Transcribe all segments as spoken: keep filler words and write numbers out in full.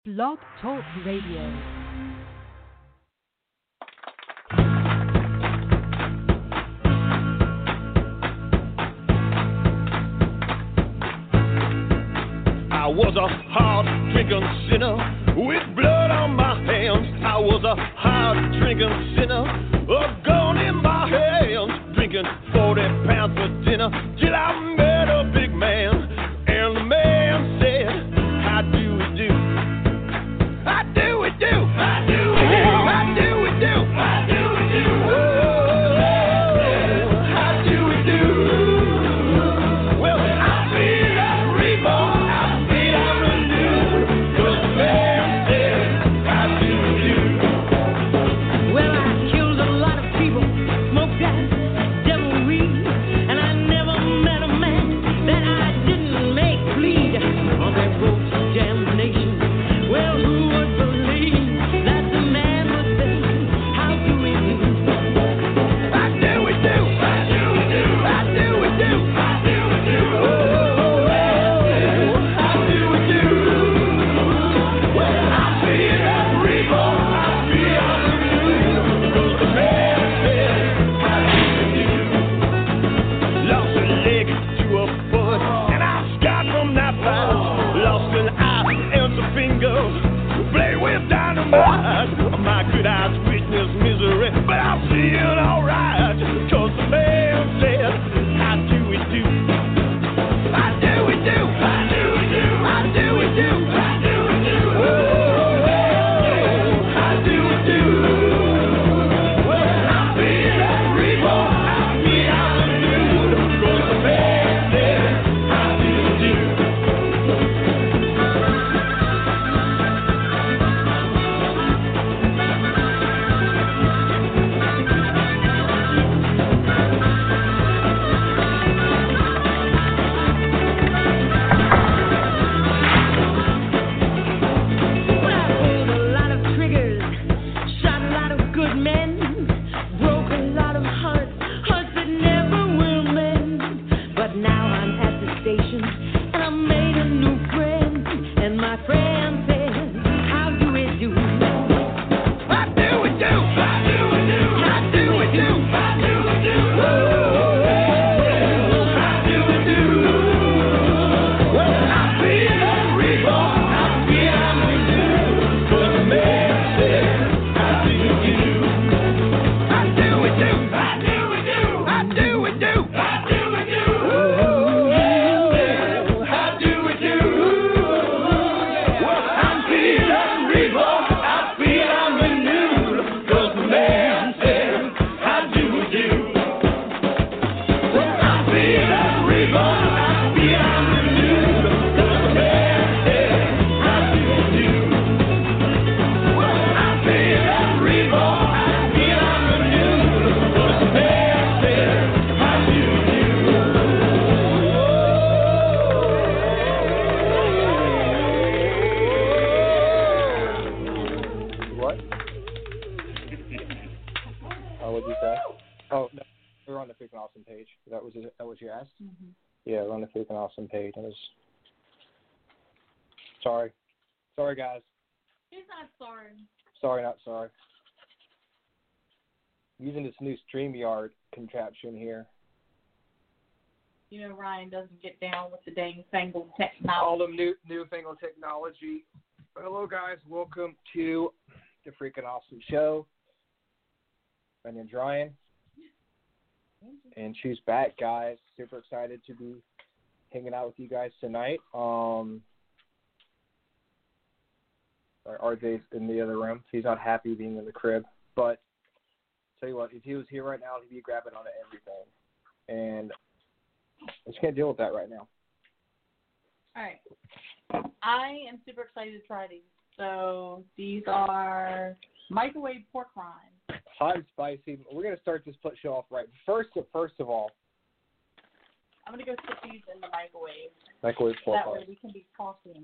Blog Talk Radio. I was a hard-drinking sinner with blood on my hands. I was a hard-drinking sinner, a gun in my hands, drinking forty pounds for dinner till I met a big man. And the man said, how do we do? How do we do? How do we do? How do we do? How do we do? Oh, how do we do? Well, I feel like reborn. My good eyes witness misery, but I'm feeling alright, cause the man said, how do we do? How do we do? How do we do? How do we do? How do we do? Oh, how do we do? Well, I'm feeling reborn, I'm feeling new, cause the man said, how do we do? Awesome page. I was sorry. Sorry, guys. He's not sorry. Sorry, not sorry. I'm using this new StreamYard contraption here. You know, Ryan doesn't get down with the dang fangled technology. All the new newfangled technology. Hello, guys. Welcome to the freaking awesome show. My name's Ryan. And she's back, guys. Super excited to be hanging out with you guys tonight. Um, R J's in the other room. He's not happy being in the crib. But tell you what, if he was here right now, he'd be grabbing onto everything. And I just can't deal with that right now. All right. I am super excited to try these. So these are microwave pork rinds. Hot and spicy. We're going to start this show off right. First, first of all, I'm going to go put these in the microwave. Microwave pork That way rinds. we can be tossing.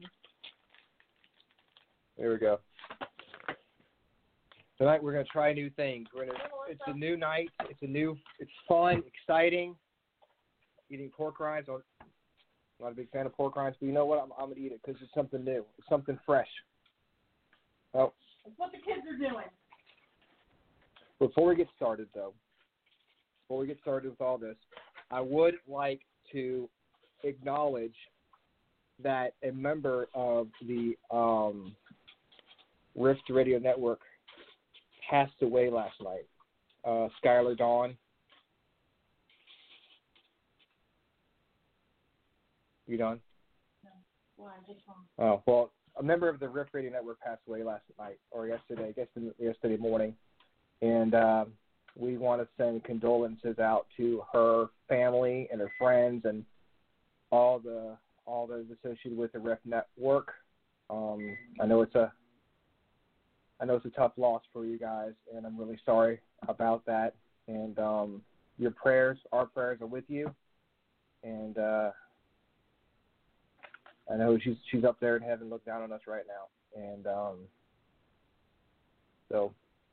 There we go. Tonight we're going to try new things. We're gonna. It's a new night. It's a new. It's fun, exciting. Eating pork rinds. I'm not a big fan of pork rinds, but you know what? I'm, I'm going to eat it because it's something new. It's something fresh. That's what the kids are doing. Before we get started, though, before we get started with all this, I would like to acknowledge that a member of the um, Rift Radio Network passed away last night. Uh, Skylar Dawn. You done? No. Well, I'm just wrong. Oh, well, a member of the Rift Radio Network passed away last night, or yesterday, I guess yesterday morning. And uh, we want to send condolences out to her family and her friends and all the all those associated with the Rift Network. Um, I know it's a I know it's a tough loss for you guys, and I'm really sorry about that. And um, your prayers, our prayers, are with you. And uh, I know she's she's up there in heaven, looking down on us right now. And um, so,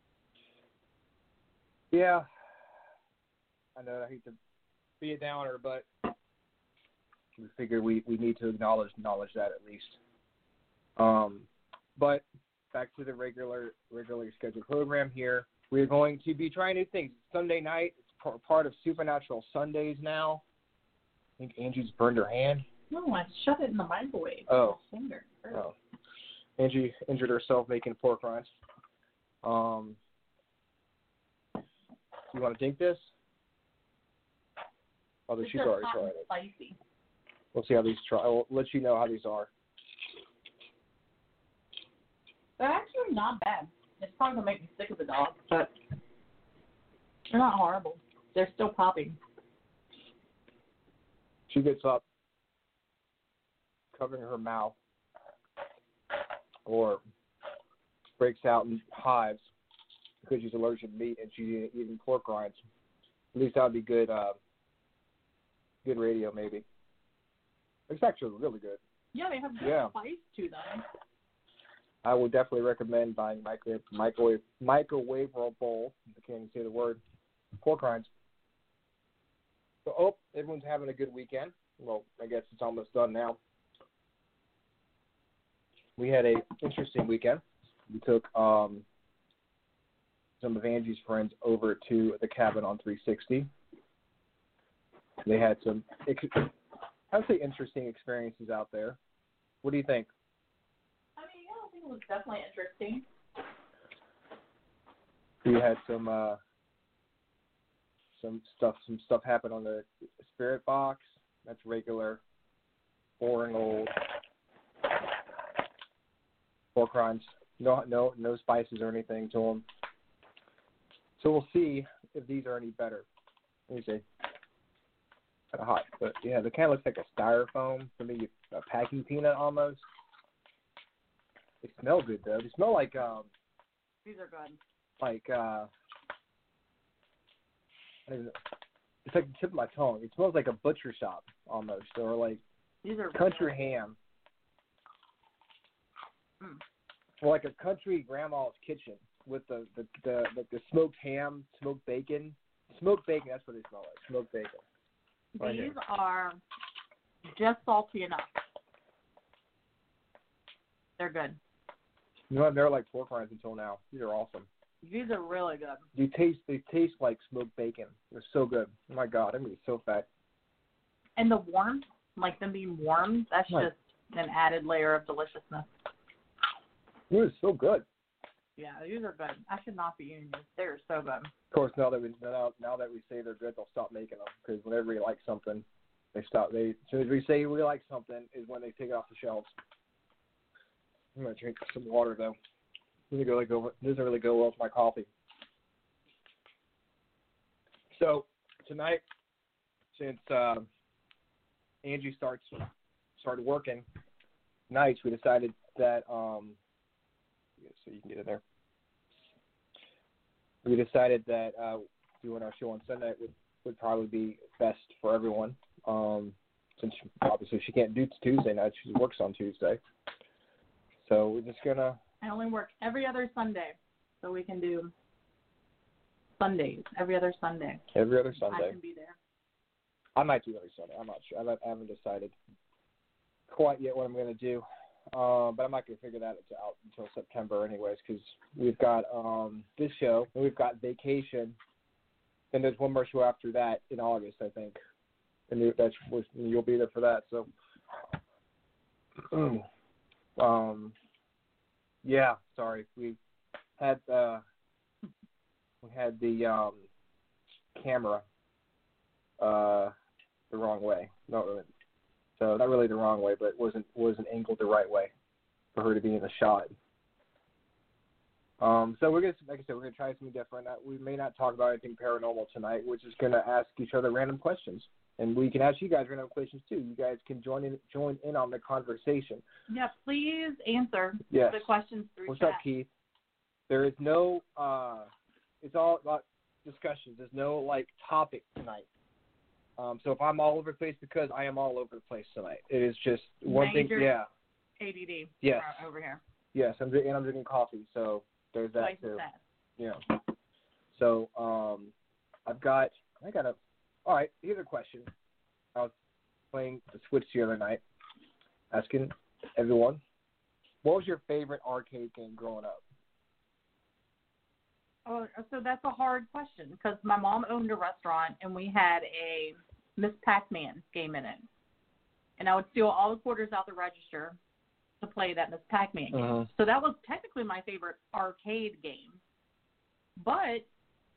yeah, I know I hate to be a downer, but we figured we, we need to acknowledge acknowledge that at least. Um, but back to the regular regularly scheduled program here. We're going to be trying new things. Sunday night, it's part of Supernatural Sundays now. I think Angie's burned her hand. No, I shut it in the microwave. Oh. My finger. Oh. Angie injured herself making pork rinds. Um, you want to take this? Although It's she's just already hot tried and it. Spicy. We'll see how these try. I'll let you know how these are. They're actually not bad. It's probably gonna make me sick of the dog, but they're not horrible. They're still popping. She gets up, covering her mouth, or breaks out in hives because she's allergic to meat and she's eating pork rinds. At least that would be good. Uh, good radio, maybe. It's actually really good. Yeah, they have good Yeah. spice to them. I would definitely recommend buying microwave microwave microwavable bowl. I can't even say the word. Pork rinds. So, oh, everyone's having a good weekend. Well, I guess it's almost done now. We had a interesting weekend. We took um, some of Angie's friends over to the cabin on three sixty. They had some, I would say, interesting experiences out there. What do you think? I mean, yeah, I think it was definitely interesting. We had some uh, some stuff. Some stuff happen on the spirit box. That's regular, boring old pork rinds. No, no, no spices or anything to them. So we'll see if these are any better. Let me see. Kind of hot, but yeah, they kind of looks like a styrofoam for me, a packing peanut almost. They smell good though. They smell like um, These are good. like uh, I don't know. It's like the tip of my tongue. It smells like a butcher shop almost, or like These are country really ham. Mm. Or like a country grandma's kitchen with the the the, the, the smoked ham, smoked bacon, smoked bacon. That's what they smell like. Smoked bacon. Right These here. are just salty enough. They're good. You know, I've never liked pork rinds until now. These are awesome. These are really good. They taste they taste like smoked bacon. They're so good. Oh my god, I'm gonna be so fat. And the warmth, like them being warm, that's Right. just an added layer of deliciousness. It is so good. Yeah, these are good. I should not be eating these. They're so good. Of course, now that we now, now that we say they're good, they'll stop making them because whenever we like something, they stop. They as soon as we say we like something, is when they take it off the shelves. I'm gonna drink some water though. Doesn't really go. Doesn't really go well with my coffee. So tonight, since uh, Angie starts started working nights, we decided that um, so you can get in there. We decided that uh, doing our show on Sunday would, would probably be best for everyone. Um, since she, obviously she can't do Tuesday night, she works on Tuesday. So we're just gonna. I only work every other Sunday, so we can do Sundays every other Sunday. Every other Sunday. I can be there. I might do every Sunday. I'm not sure. I haven't I haven't decided quite yet what I'm going to do. Um, but I'm not gonna figure that out until September, anyways, because we've got um this show and we've got Vacation. Then there's one more show after that in August, I think, and you- that's you'll be there for that. So, um, yeah, sorry, we had uh we had the um camera uh the wrong way. No, so not really the wrong way, but it wasn't wasn't angled the right way for her to be in the shot. Um, so we're gonna, like I said, we're gonna try something different. Uh, We may not talk about anything paranormal tonight. We're just gonna ask each other random questions, and we can ask you guys random questions too. You guys can join in join in on the conversation. Yeah, please answer Yes. the questions through What's chat. up, Keith? There is no. Uh, it's all about discussions. There's no like topic tonight. Um, so if I'm all over the place, because I am all over the place tonight. It is just one Major thing. Yeah. A D D. Yes. Over here. Yes. I'm drinking, and I'm drinking coffee. So there's that Twice too. as fast. Yeah. So um, I've got. I got a. All right. Here's a question. I was playing the Switch the other night, asking everyone, what was your favorite arcade game growing up? Oh, so that's a hard question because my mom owned a restaurant and we had a Miss Pac-Man game in it, and I would steal all the quarters out the register to play that Miss Pac-Man game. Uh-huh. So that was technically my favorite arcade game, but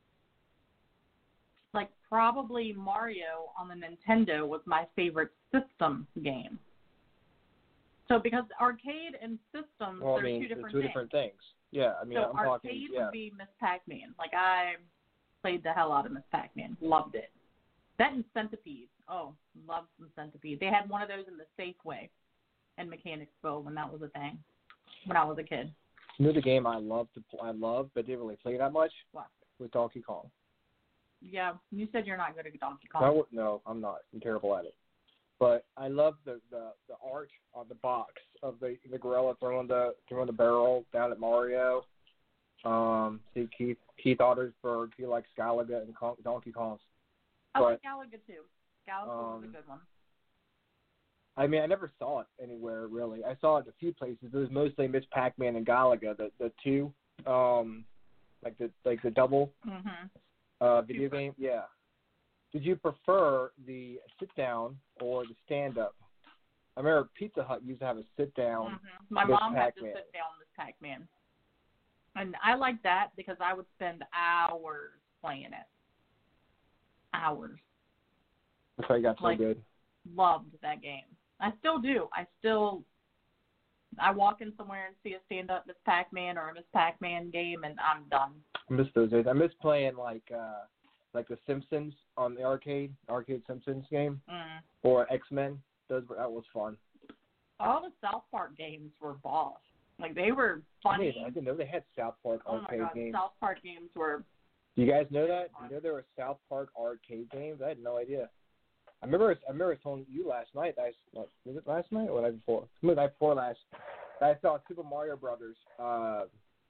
like probably Mario on the Nintendo was my favorite system game. So because arcade and systems, Well, I they're mean, two they're different two things. different things. Yeah, I mean, so I'm arcade talking. Yeah. would be Miss Pac-Man. Like I played the hell out of Miss Pac-Man. Loved it. That and Centipede. Oh, loved some Centipede. They had one of those in the Safeway in Mechanicsville when that was a thing. When I was a kid. You know the game I loved to pl- I loved but didn't really play that much? What? Was Donkey Kong. Yeah, you said you're not good at Donkey Kong. I would, no, I'm not. I'm terrible at it. But I love the, the, the art on the box of the the gorilla throwing the throwing the barrel down at Mario. Um, see Keith Keith Ottersberg, he likes Galaga and Con- Donkey Kong. I but, like Galaga too. Galaga was a um, good one. I mean, I never saw it anywhere really. I saw it a few places. It was mostly Miss Pac-Man and Galaga, the the two, um, like the like the double Mhm. uh, video game. Yeah. Did you prefer the sit down or the stand up? I remember Pizza Hut used to have a sit down. Mhm. My Miss mom had to Pac-Man. sit down Miss Pac-Man, and I liked that because I would spend hours playing it. Hours. That's why you got so Like- good. Loved that game. I still do. I still, I walk in somewhere and see a stand-up Miss Pac-Man or a Miss Pac-Man game, and I'm done. I miss those days. I miss playing like uh, like the Simpsons on the arcade, arcade Simpsons game, Mm. or X-Men. Those were, that was fun. All the South Park games were boss. Like, they were I funny. didn't, I didn't know they had South Park Oh, my arcade God. games. South Park games were, Do you guys know that? You know there were South Park arcade games? I had no idea. I remember I remember telling you last night. I was it last night or the night before? The night before last. I saw Super Mario Brothers uh,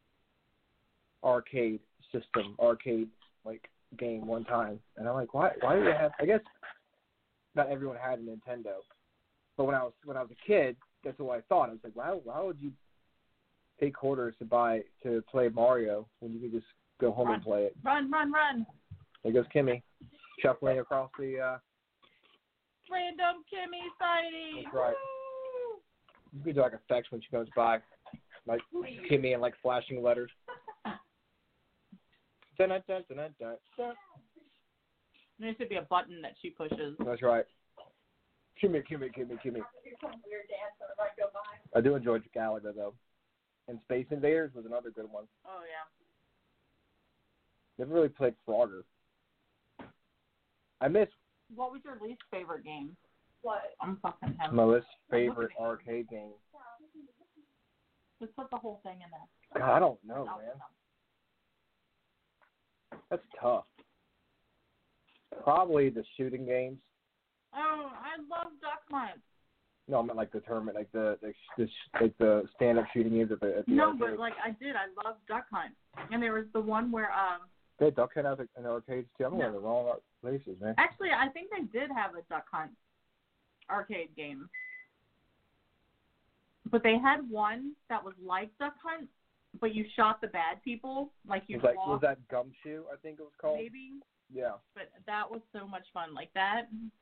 arcade system, arcade like game one time, and I'm like, why? Why do they have? I guess not everyone had a Nintendo, but when I was when I was a kid, that's what I thought. I was like, why? Why would you pay quarters to buy to play Mario when you could just go home Run. and play it? run, run, run. There goes Kimmy, shuffling across the. Uh, Random Kimmy sighting. That's right. Woo! You could do like effects when she comes by, like Kimmy and like flashing letters. Dun, dun, dun, dun, dun, dun. There should be a button that she pushes. That's right. Kimmy, Kimmy, Kimmy, Kimmy. I do enjoy Galaga though, and Space Invaders was another good one. Oh, yeah. Never really played Frogger. I miss What was your least favorite game? What? I'm fucking him. my least favorite arcade game. Just put the whole thing in there. God, I don't know, No, man. no. That's tough. Probably the shooting games. Oh, I love Duck Hunt. No, I meant like the tournament, like the the, the like the stand-up shooting games at the, at the No, arcade. but like I did. I love Duck Hunt. And there was the one where, um, They had Duck Hunt out in the arcades too. I'm No. going to the wrong places, man. actually, I think they did have a Duck Hunt arcade game. but they had one that was like Duck Hunt, but you shot the bad people, like you Was that, walked, was that Gumshoe, I think it was called? maybe. Yeah. But that was so much fun. Like that.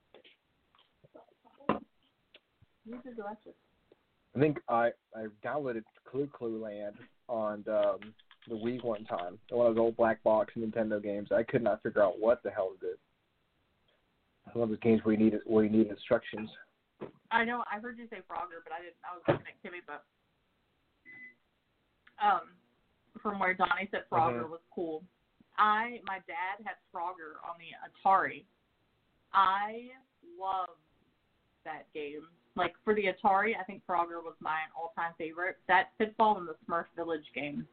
I think I, I downloaded Clue Clue Land on um, the Wii one time. One of those old black box Nintendo games. I could not figure out what the hell it did. One of those games where you need where you need instructions. I know. I heard you say Frogger, but I didn't. I was looking at Kimmy, but um, from where Donnie said Frogger Mhm. was cool. I my dad had Frogger on the Atari. I love that game. Like for the Atari, I think Frogger was my all-time favorite. That Pitfall and the Smurf Village game.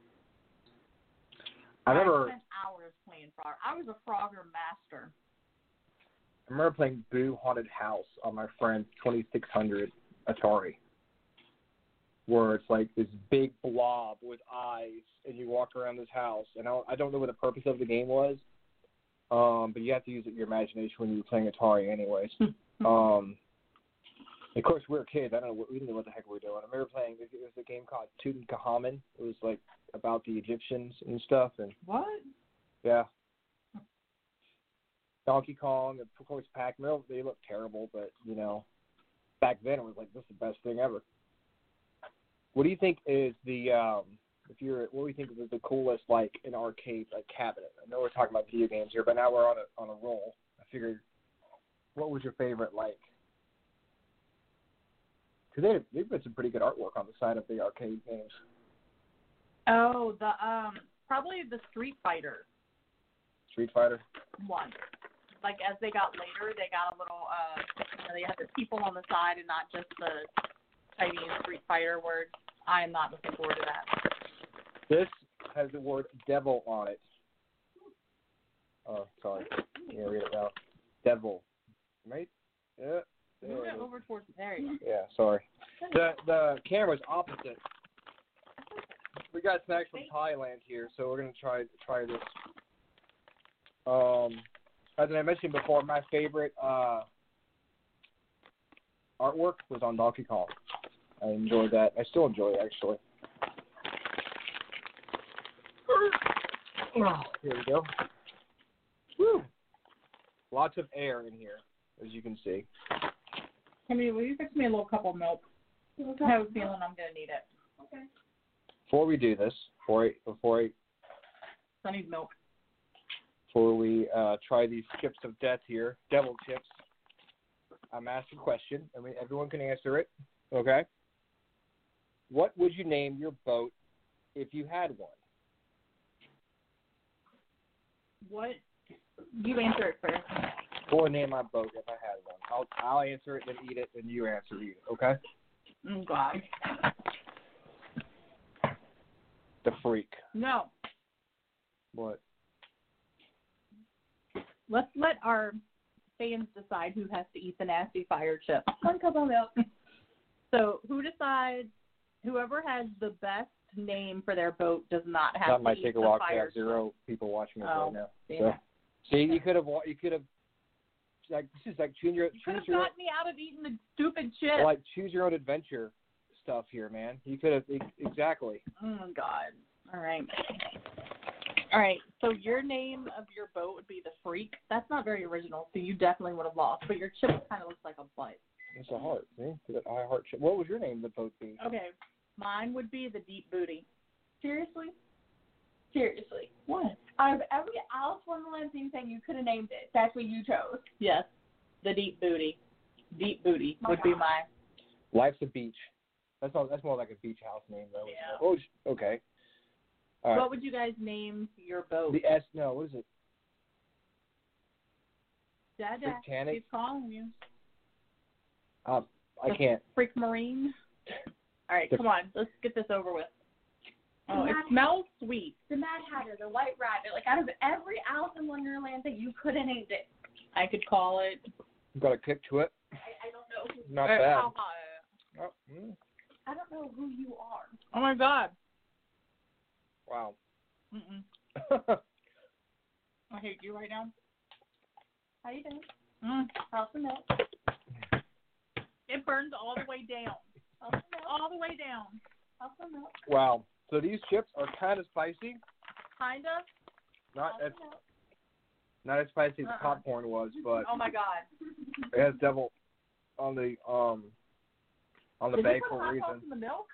I remember. I spent hours playing Frogger. I was a Frogger master. I remember playing Boo Haunted House on my friend's twenty-six hundred Atari, where it's like this big blob with eyes, and you walk around this house. And I, I don't know what the purpose of the game was, um, but you have to use your imagination when you're playing Atari, anyways. um, of course, we were kids. I don't know. What, we didn't know what the heck we were doing. I remember playing. It was a game called Tutankhamun. It was like about the Egyptians and stuff. And What? yeah. Donkey Kong and of course Pac-Man, they look terrible, but, you know, back then it was like, this is the best thing ever. What do you think is the, um, if you're, what do you think is the coolest, like, an arcade, like, cabinet? I know we're talking about video games here, but now we're on a, on a roll. I figured, what was your favorite, like? Because they, they've put some pretty good artwork on the side of the arcade games. Oh, the, um, probably the Street Fighter Street Fighter? one. Like, as they got later, they got a little, uh, you know, they had the people on the side and not just the Chinese Street Fighter word. I am not looking forward to that. This has the word devil on it. Oh, sorry. I'm going to read it now. Devil. Right? Yeah. Move it over towards, there you go. Yeah, sorry. The the camera's opposite. We got snacks from Thailand here, so we're going to try try this. Um, as I mentioned before, my favorite uh, artwork was on Donkey Kong. I enjoyed that. I still enjoy it, actually. Here we go. Woo! Lots of air in here, as you can see. Kimmy, will you fix me a little cup of milk? I have a feeling I'm going to need it. Okay. Before we do this, before I, before I, I need milk. before we uh, try these chips of death here, devil chips, I'm asking a question. I mean, everyone can answer it. Okay. What would you name your boat if you had one? What? You answer it first. What would name my boat if I had one? I'll I'll answer it, then eat it, then you answer it. Okay. Oh God. The freak. No. What? Let's let our fans decide who has to eat the nasty fire chip. One cup of milk. So who decides? Whoever has the best name for their boat does not have That to might eat take a the while. We fire have zero people watching us Oh, right now. damn So, it. see, you could have you could have like this is like choose your You could choose have your got me out of eating the stupid chip. like choose your own adventure stuff here, man. You could have exactly. Oh God. All right. All right. So your name of your boat would be the Freak. That's not very original, so you definitely would have lost. But your chip kind of looks like a butt. It's a heart. See, I heart. What was your name? The boat be? Okay. Mine would be the Deep Booty. Seriously? Seriously. What? Out of every Alice Wonderland thing thing you could have named it, that's what you chose. Yes. The Deep Booty. Deep Booty My would be God. my. Life's a beach. That's all. That's more like a beach house name, though. Yeah. Oh, sh- okay. All right. What would you guys name your boat? The S. No, what is it? Dad, Dad, Freaktanic? he's calling you. Um, I The can't. Freak Marine. All right, The- come on. Let's get this over with. Oh, it Mad- smells sweet. The Mad Hatter, the White Rabbit, like out of every Alice in Wonderland thing, you could have named it. I could call it. Got a kick to it. I, I don't know who Not Uh, bad. how- Oh, mm, I don't know who you are. Oh my God. wow. Mm-mm. I hate you right now. How you doing? Mm. How's the milk? It burns all the way down. All the way down. Also milk. Wow. So these chips are kind of spicy. Kind of. Not Also as milk. not as spicy as Uh-uh. the popcorn was, but Oh my God. it has devil on the um on the Did bag you put for a hot sauce reason. in the milk?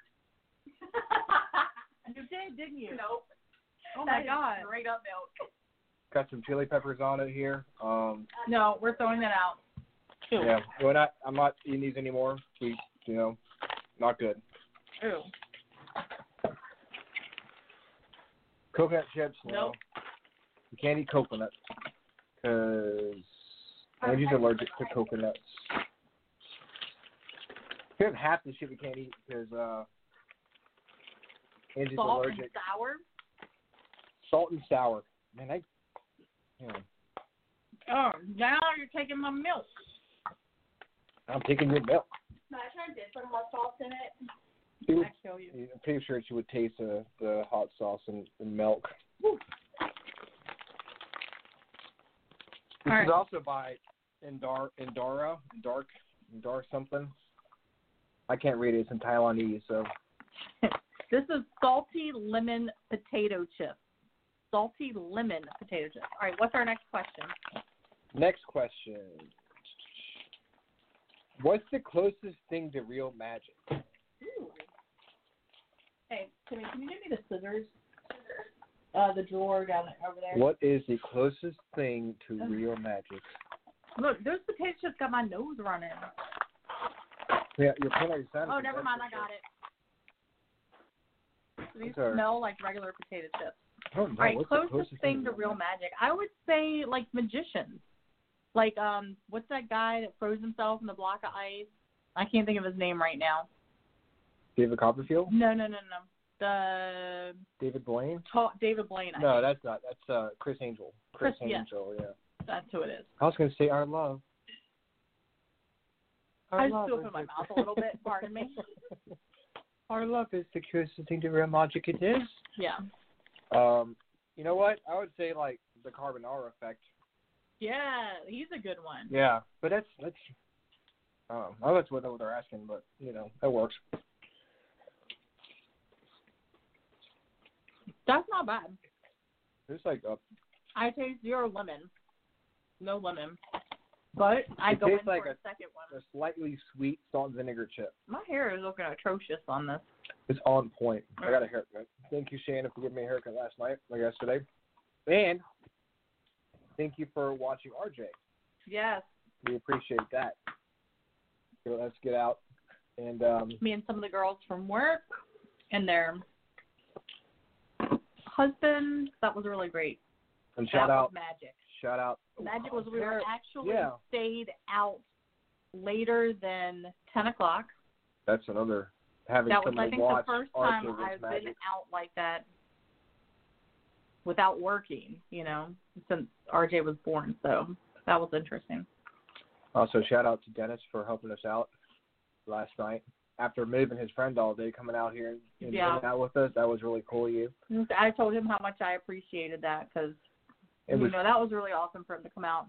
You did, didn't you? Nope. Oh That my is God. Straight up milk. Got some chili peppers on it here. Um, No, we're throwing that out. Ew. yeah, we're not. I'm not eating these anymore. We, you know, not good. Ew. Coconut chips. No. Nope. You can't eat coconut because Angie's allergic to coconuts. We have half the shit we can't eat because uh, Angie's Salt allergic. and sour. Salt and sour. Man, I. Yeah. Oh, now you're taking my milk. I'm taking your milk. Imagine I did put hot sauce in it. It would, I kill you. I'm pretty sure she would taste uh, the hot sauce and, and milk. Woo. This All is right. also by Indar Indara Dark Indar something. I can't read it. It's in Taiwanese, so This is salty lemon potato chips. Salty lemon potato chips. All right, what's our next question? next question. What's the closest thing to real magic? Ooh. Hey, Timmy, can you give me the scissors? Uh, the drawer down over there. What is the closest thing to real magic? Look, those potato chips got my nose running. Yeah, your peanut sounded. Oh, never mind, I got it. So these These are- smell like regular potato chips. Oh, no, All right, what's the closest, thing to real magic. I would say like magicians. Like um, what's that guy that froze himself in the block of ice? I can't think of his name right now. David Copperfield? No, no, no, no. The David Blaine? ta- David Blaine. I No, think. that's not. That's uh, Chris Angel. Chris, Chris, yeah. Angel, yeah. That's who it is. I was going to say our love. Our I just love threw is up in my the- mouth a little bit. Pardon me. Our love is the closest thing to real magic it is. Yeah. Um, you know what? I would say like the carbonara effect. Yeah, he's a good one. Yeah, but that's that's. Um, I don't know what they're asking, but you know that works. That's not bad. It's like a. I taste zero lemon. No lemon. But I It go in tastes for like a, a- second one. a slightly sweet salt and vinegar chip. My hair is looking atrocious on this. It's on point. I got a haircut. Thank you, Shannon, for giving me a haircut last night or yesterday. And thank you for watching R J. Yes. We appreciate that. So let's get out and um, Me and some of the girls from work and their husbands. That was really great. and shout that out, was magic. shout out. Magic was we were actually Yeah. stayed out later than ten o'clock. That's another having That was, someone I think, watch the first R J time was I've magic. been out like that without working, you know, since R J was born. So that was interesting. Also, shout out to Dennis for helping us out last night. After moving his friend all day, coming out here and Yeah. hanging out with us, that was really cool of you. I told him how much I appreciated that because, It you was know, that was really awesome for him to come out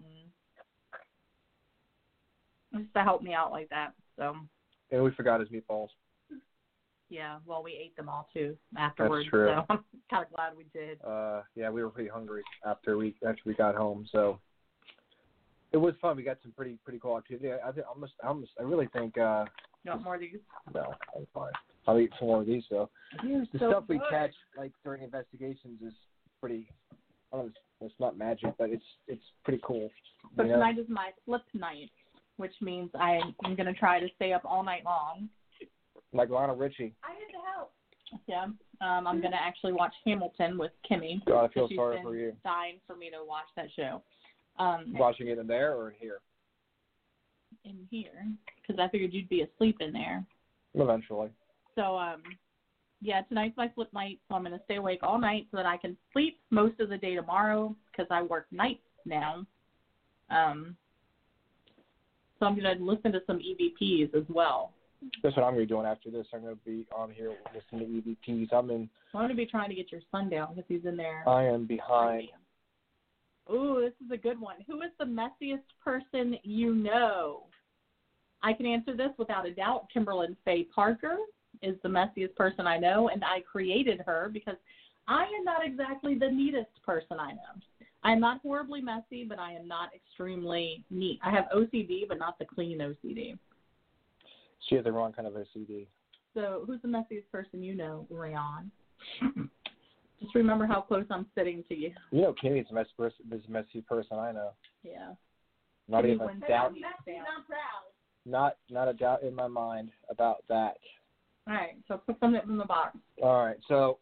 and just to help me out like that. So, and we forgot his meatballs. yeah, well, we ate them all, too, afterwards. true. So I'm kind of glad we did. Uh, yeah, we were pretty hungry after we after we got home, so it was fun. We got some pretty pretty cool activity. I, I think almost I almost I really think uh, You want more of these? no, I'm fine. I'll eat some more of these though. The so stuff we good. catch like during investigations is pretty. I don't know, it's, it's not magic, but it's it's pretty cool. So you know? tonight is my flip night, which means I am going to try to stay up all night long. Like Lionel Richie. I had to help. Yeah. Um, I'm going to actually watch Hamilton with Kimmy. God, I feel She's sorry been for you. dying for me to watch that show. Um, Watching it in there or in here? in here, because I figured you'd be asleep in there. Eventually. So, um, yeah, tonight's my flip night, so I'm going to stay awake all night so that I can sleep most of the day tomorrow because I work nights now. Um, so I'm going to listen to some E V Ps as well. That's what I'm going to be doing after this. I'm going to be on here listening to E V Ps. I'm in. I'm going to be trying to get your son down because he's in there. I am behind. Ooh, this is a good one. Who is the messiest person you know? I can answer this without a doubt. Kimberlyn Faye Parker is the messiest person I know, and I created her because I am not exactly the neatest person I know. I am not horribly messy, but I am not extremely neat. I have O C D, but not the clean O C D. She has the wrong kind of O C D. So who's the messiest person you know, Rayon? Just remember how close I'm sitting to you. You know, Kimmy's the messy person, the messy person I know. Yeah. Not Kimmy even a wins doubt. hands down. Not proud. Not not a doubt in my mind about that. All right, so put something in the box. All right, so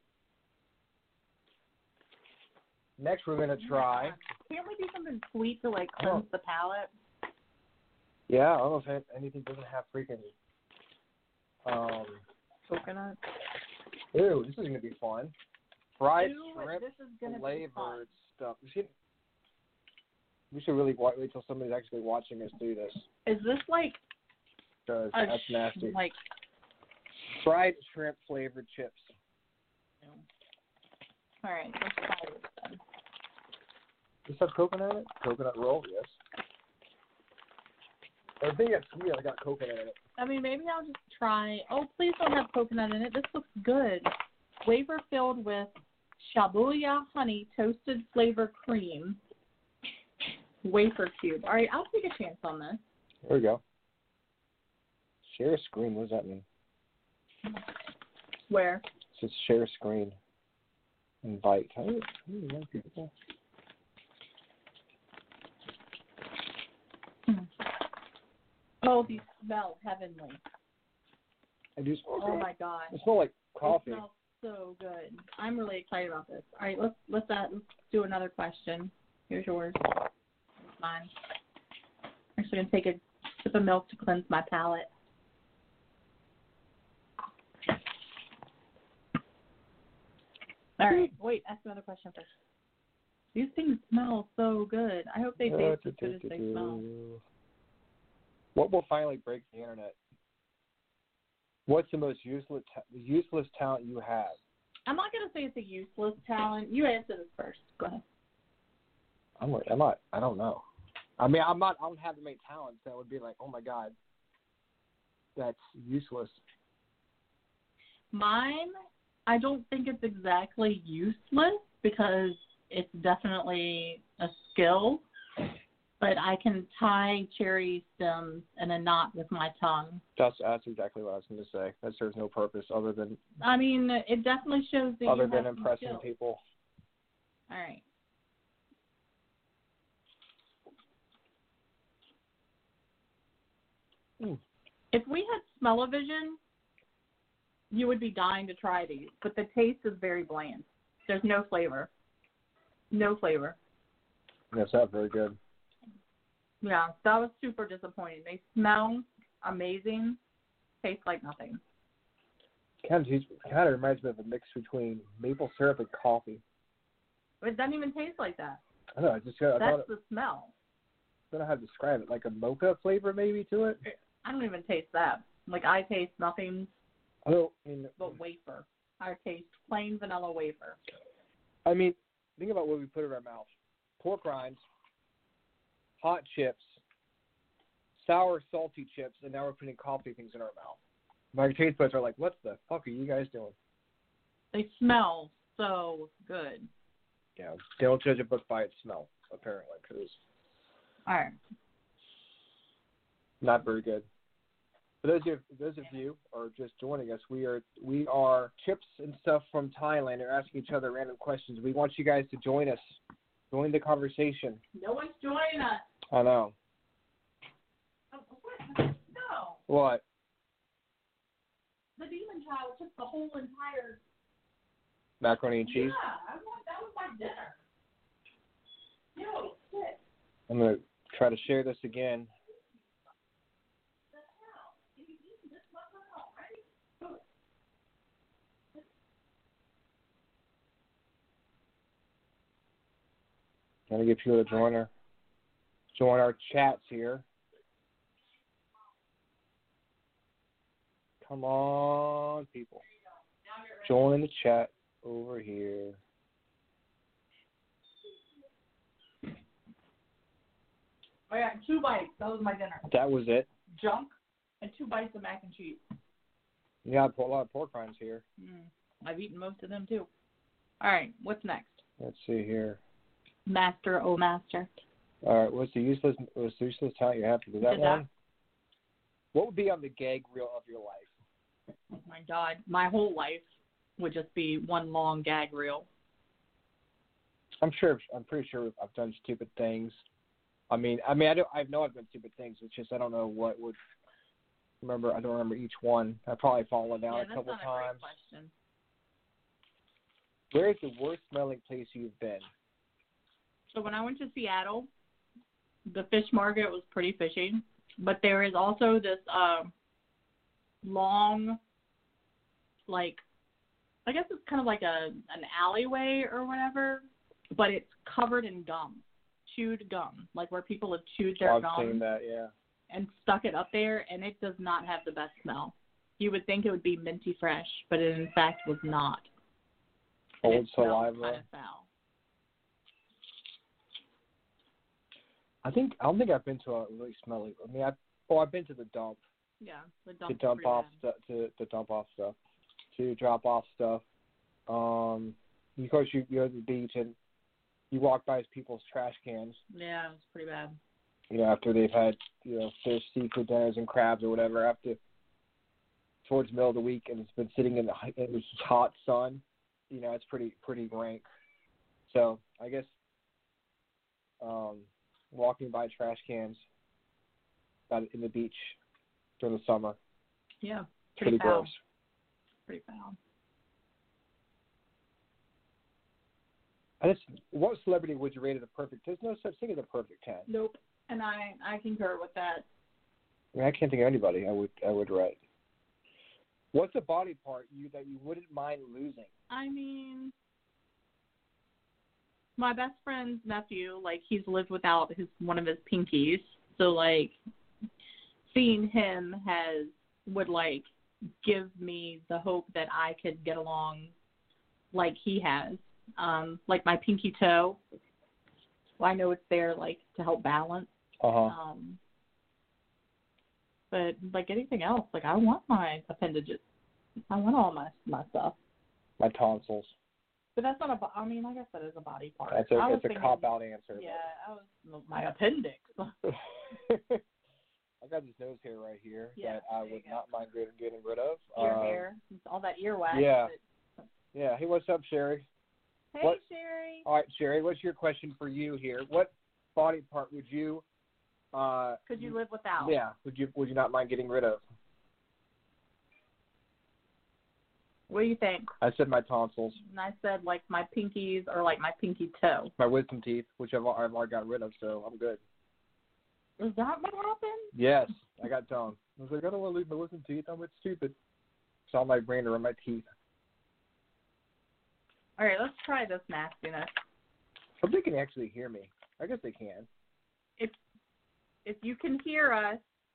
next we're gonna try. Can't we do something sweet to like cleanse the palate? Yeah, I don't know if anything doesn't have freaking. Um, Coconut. Ew, this is gonna be fun. Fried Ew, shrimp this is gonna be flavored fun. stuff. We should, we should really wait, wait till somebody's actually watching us do this. Is this like Because a that's sh- nasty. like? Fried shrimp flavored chips. All right, let's try this then. Does this have coconut in it? Coconut roll, yes. I think it's weird. I got coconut in it. I mean, maybe I'll just try. Oh, please don't have coconut in it. This looks good. Wafer filled with Shabuya honey toasted flavor cream. Wafer cube. All right, I'll take a chance on this. There we go. Share screen. What does that mean? Where? It says share screen. Invite. How do you, how do you invite people? Oh, these smell heavenly. I do smell Oh good. my god. It smells like coffee. It smells so good. I'm really excited about this. All right, let's let's, uh, let's do another question. Here's yours. Here's mine. I'm actually gonna take a sip of milk to cleanse my palate. All right, wait. Ask another question first. These things smell so good. I hope they taste as good as they smell. What will finally break the internet? What's the most useless useless talent you have? I'm not gonna say it's a useless talent. You answer this first. Go ahead. I'm I'm not. I don't know. I mean, I'm not. I don't have the many talents that would be like, oh my god, that's useless. Mine, I don't think it's exactly useless because it's definitely a skill. But I can tie cherry stems in a knot with my tongue. That's that's exactly what I was going to say. That serves no purpose other than I mean, it definitely shows that other you than have some impressing skills. people. All right. Mm. If we had smell-o-vision, you would be dying to try these, but the taste is very bland. There's no flavor. No flavor. That's not very good. Yeah, that was super disappointing. They smell amazing, taste like nothing. Kind of, kind of reminds me of a mix between maple syrup and coffee. It doesn't even taste like that. I don't know. I just I That's thought, the smell. I don't know how to describe it. Like a mocha flavor maybe to it. I don't even taste that. Like, I taste nothing I don't. I mean, but wafer. I taste plain vanilla wafer. I mean, think about what we put in our mouth: pork rinds, hot chips, sour, salty chips, and now we're putting coffee things in our mouth. My taste buds are like, what the fuck are you guys doing? They smell so good. Yeah, don't judge a book by its smell, apparently, because All right. not very good. For those of those of you who are just joining us, we are we are chips and stuff from Thailand. They're asking each other random questions. We want you guys to join us, join the conversation. No one's joining us. I know. Oh, what? No. What? The demon child took the whole entire. Macaroni and cheese? Yeah, I want, that was my dinner. Yo, shit. I'm gonna try to share this again. Trying to get people to join our join our chats here. Come on, people. Join the chat over here. I got two bites. That was my dinner. That was it. junk and two bites of mac and cheese. Yeah, a lot of pork rinds here. Mm. I've eaten most of them too. All right, what's next? Let's see here. Master, oh master. All right, what's the useless? What's the useless talent you have to do that Did that. one? What would be on the gag reel of your life? Oh my God, my whole life would just be one long gag reel. I'm sure. I'm pretty sure I've done stupid things. I mean, I mean, I don't. I know I've done stupid things. It's just I don't know what would. Remember, I don't remember each one. I've probably fallen down Yeah, a that's couple not a times. great question. Where is the worst smelling place you've been? So when I went to Seattle, the fish market was pretty fishy, but there is also this um, long, like, I guess it's kind of like a an alleyway or whatever, but it's covered in gum, chewed gum, like where people have chewed their I've gum seen that, yeah. and stuck it up there, and it does not have the best smell. You would think it would be minty fresh, but it in fact was not. And Old it smelled saliva. kind of foul. I think I don't think I've been to a really smelly. I mean, I oh I've been to the dump Yeah, the to dump dump off stuff to to dump off stuff to drop off stuff. Um, of course you you go to the beach and you walk by people's trash cans. Yeah, it was pretty bad. You know, after they've had you know fish, seafood dinners, and crabs or whatever. After towards the middle of the week and it's been sitting in the in the hot sun. You know, it's pretty pretty rank. So I guess um, walking by trash cans out in the beach during the summer. Yeah, Pretty, pretty foul. gross. Pretty foul. I just, what celebrity would you rate as a perfect? There's no such thing as a perfect ten. Nope. And I, I concur with that. I mean, I can't think of anybody I would I would rate. What's a body part you that you wouldn't mind losing? I mean, my best friend's nephew, like, he's lived without his one of his pinkies. So, like, seeing him has would, like, give me the hope that I could get along like he has. Um, like my pinky toe. Well, I know it's there, like, to help balance. Uh-huh. Um, but, like, anything else, like, I want my appendages. I want all my my stuff. My tonsils. But that's not a, bo- I mean, I guess that is a body part. That's a, I was it's a thinking- cop-out answer. Yeah, I was, my appendix. I got this nose hair right here Yeah, that I there you would go. not mind getting, getting rid of. Ear Um, hair, all that earwax. yeah. that- Yeah. Hey, what's up, Sherry? Hey, What- Sherry. All right, Sherry, what's your question for you here? What body part would you, uh, Could you live without? yeah, would you would you not mind getting rid of? What do you think? I said my tonsils, And I said, like, my pinkies or, like, my pinky toe. my wisdom teeth, which I've, I've already got rid of, so I'm good. Is that what happened? Yes, I got done. I was like, I don't want to lose my wisdom teeth. I'm it's stupid. It's all my brain or my teeth. All right, let's try this nastiness. Hope they can actually hear me. I guess they can. If if you can hear us,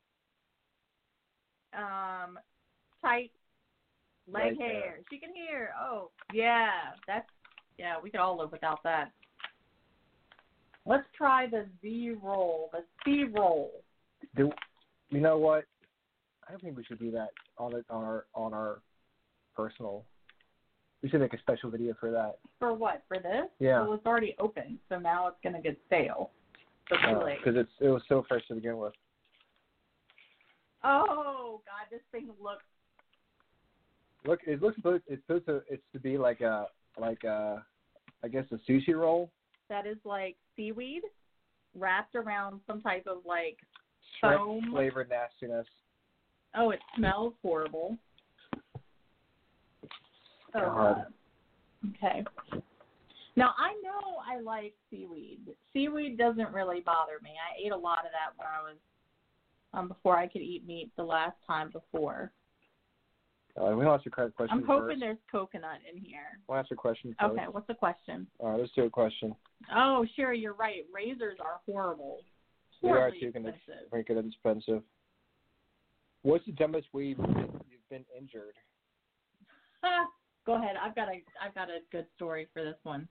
um, type leg Right there. hair. She can hear. Oh, yeah, that's yeah. We could all live without that. Let's try the Z roll. The C roll. Do you know what? I don't think we should do that on it on our on our personal. We should make a special video for that. For what? For this? Yeah. Well, it's already open, so now it's gonna get stale. So too late. Because it's it was so fresh to begin with. Oh God, this thing looks. Look, it looks supposed it's supposed to it's to be like a like a I guess a sushi roll. That is like seaweed wrapped around some type of like Shrimp foam. flavored nastiness. Oh, it smells horrible. Oh, God. God. Okay. Now, I know I like seaweed. Seaweed doesn't really bother me. I ate a lot of that when I was, um, before I could eat meat the last time before. Uh, we don't ask a question I'm hoping first. there's coconut in here. We'll ask a question first. Okay, what's the question? All right, let's do a question. Oh, sure, you're right. Razors are horrible. They are Horribly too can expensive. make it expensive. What's the dumbest way you've been, you've been injured? Ah, go ahead. I've got a I've got a good story for this one.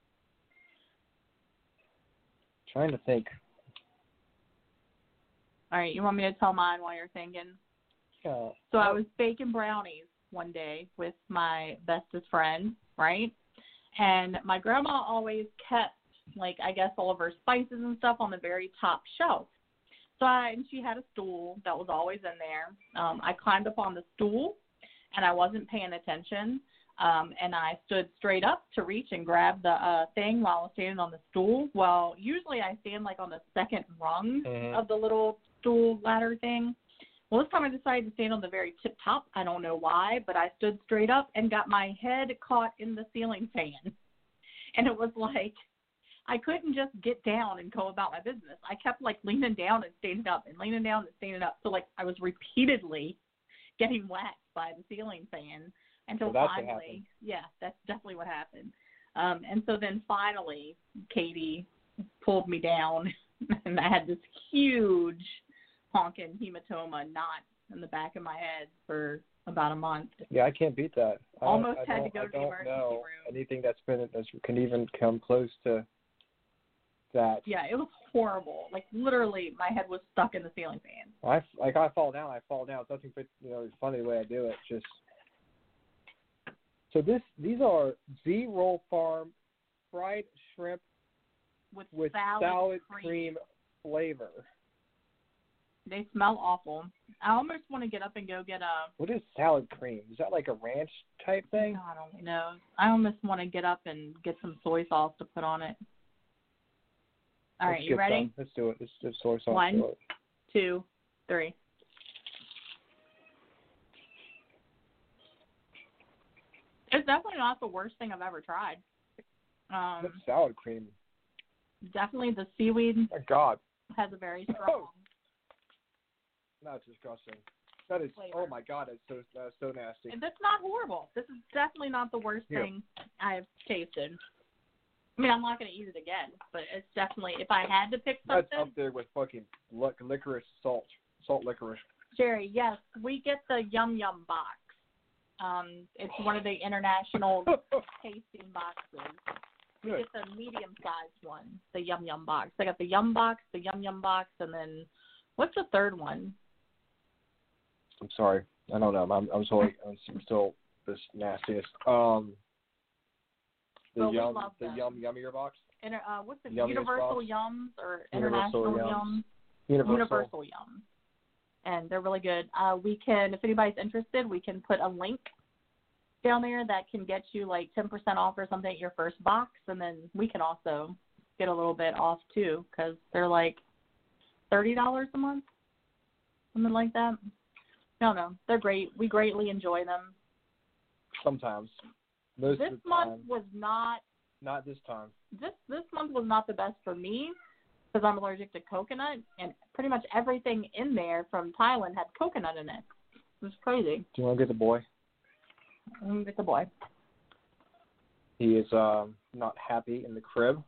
Trying to think. All right, you want me to tell mine while you're thinking? Yeah. So I was baking brownies one day with my bestest friend, right? And my grandma always kept, like, I guess all of her spices and stuff on the very top shelf. So I, and she had a stool that was always in there. Um, I climbed up on the stool, and I wasn't paying attention. Um, and I stood straight up to reach and grab the uh, thing while I was standing on the stool. Well, usually I stand, like, on the second rung Mhm. of the little stool ladder thing. Well, this time I decided to stand on the very tip top. I don't know why, but I stood straight up and got my head caught in the ceiling fan. And it was like I couldn't just get down and go about my business. I kept, like, leaning down and standing up and leaning down and standing up. So, like, I was repeatedly getting whacked by the ceiling fan until So that's what finally, happened. yeah, that's definitely what happened. Um, and so then finally, Katie pulled me down, and I had this huge honking hematoma knot in the back of my head for about a month. Yeah, I can't beat that. I don't- Almost I had to don't- go I to the don't emergency know room. anything that's been that can even come close to that. Yeah, it was horrible. Like, literally, my head was stuck in the ceiling fan. I like I fall down, I fall down. It's nothing but, you know, it's funny the way I do it. Just so this these are Z Roll Farm fried shrimp With, with salad, salad cream. cream flavor. They smell awful. I almost want to get up and go get a, What is salad cream? Is that like a ranch type thing? I don't know. I almost want to get up and get some soy sauce to put on it. All Let's right, you get ready? some. Let's do it. Let's do soy sauce. One. to it. Two, three. It's definitely not the worst thing I've ever tried. Um, What's salad cream? definitely the seaweed My God. has a very strong. That's disgusting. That is, Flavor. oh my God, that's so, that's so nasty. And that's not horrible. This is definitely not the worst Yeah. thing I've tasted. I mean, I'm not going to eat it again, but it's definitely, if I had to pick That's something, up there with fucking lic- licorice salt. Salt licorice. Jerry, yes, we get the Yum Yum box. Um, it's one of the international tasting boxes. We Good. get the medium-sized one, the Yum Yum box. They got the Yum box, the Yum Yum box, and then what's the third one? I'm sorry. I don't know. I'm, I'm sorry. I'm still this nastiness. Um, the Well, we yum, love the them. yum yummier box. Inter, uh, what's it? Yummiest Universal box? Yums or Universal International Yums. Yums? Universal. Universal Yums. And they're really good. Uh, we can, if anybody's interested, we can put a link down there that can get you like ten percent off or something at your first box, and then we can also get a little bit off too, because they're like thirty dollars a month, something like that. No, no, they're great. We greatly enjoy them. Sometimes. Most This of the month time. was not Not this time. this this month was not the best for me because I'm allergic to coconut, and pretty much everything in there from Thailand had coconut in it. It was crazy. Do you want to get the boy? I'm with the boy. He is um, not happy in the crib.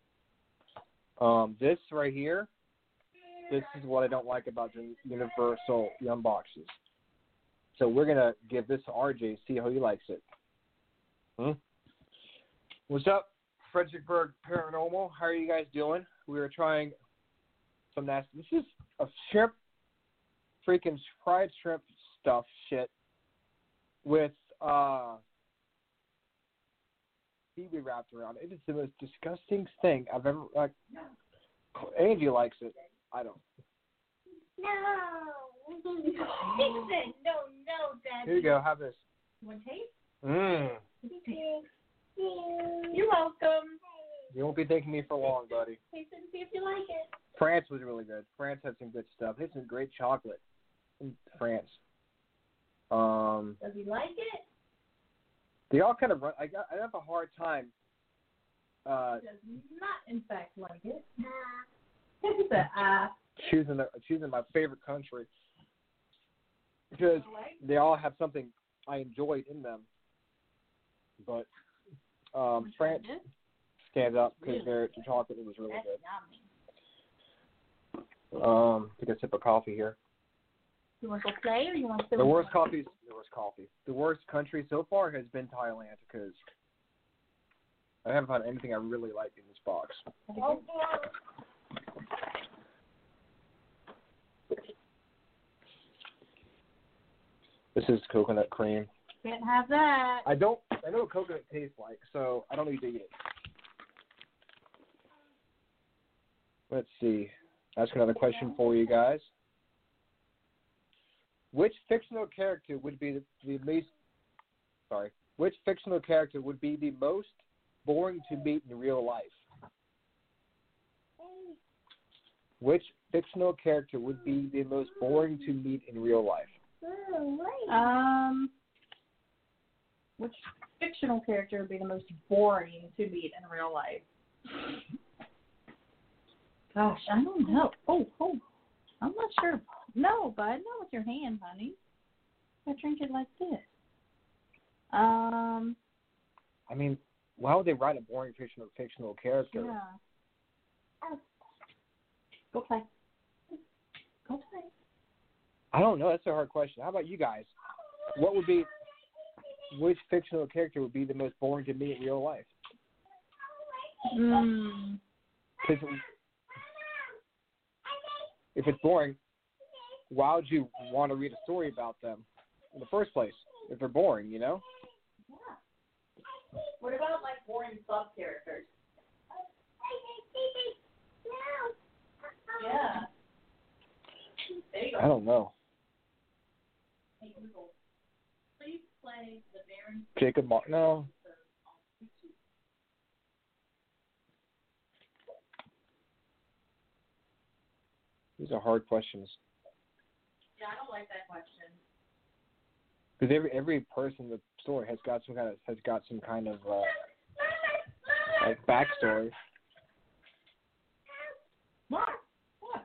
Um, this right here, this is what I don't like about the Universal Yum boxes. So we're going to give this to R J, see how he likes it. Hmm? What's up, Fredericksburg Paranormal? How are you guys doing? We were trying some nasty. This is a shrimp, freaking fried shrimp stuff shit with uh, seaweed wrapped around it. It is the most disgusting thing I've ever. Like, Angie likes it. I don't. No. He said, no, no, Daddy. Here you go. Have this. Want to taste? Mmm. You're welcome. You won't be thanking me for long, buddy. Taste it and see if you like it. France was really good. France had some good stuff. They had some great chocolate in France. Um, Does he like it? they all kind of run. I got. I have a hard time. Uh, He does not, in fact, like it. He said, ah. choosing the, choosing my favorite country because they all have something I enjoyed in them. But um, Which France one is? stands up because Really? their the chocolate was really That's good. yummy. Um, take a sip of coffee here. You want to go play or you want to sit The with worst me? coffee. The worst coffee. The worst country so far has been Thailand because I haven't found anything I really like in this box. This is coconut cream. Can't have that. I don't. I know what coconut tastes like, so I don't need to eat it. Let's see. Ask another question for you guys. Which fictional character would be the, the least? Sorry. Which fictional character would be the most boring to meet in real life? Which fictional character would be the most boring to meet in real life? Um, which fictional character would be the most boring to meet in real life? Gosh, I don't know. Oh, oh, I'm not sure. No, bud, not with your hand, honey. I drink it like this. Um. I mean, why would they write a boring fictional fictional character? Yeah. Go play. Go play. I don't know. That's a hard question. How about you guys? What would be, which fictional character would be the most boring to meet in real life? Mm. Because if it's boring, why would you want to read a story about them in the first place? If they're boring, you know? Yeah. What about, like, boring sub-characters? Yeah. There you go. I don't know. Hey, Google, please play the Baron. Jacob Mar- No. These are hard questions. Yeah, I don't like that question. Because every every person in the story has got some kind of has got some kind of uh, like backstory. What? What?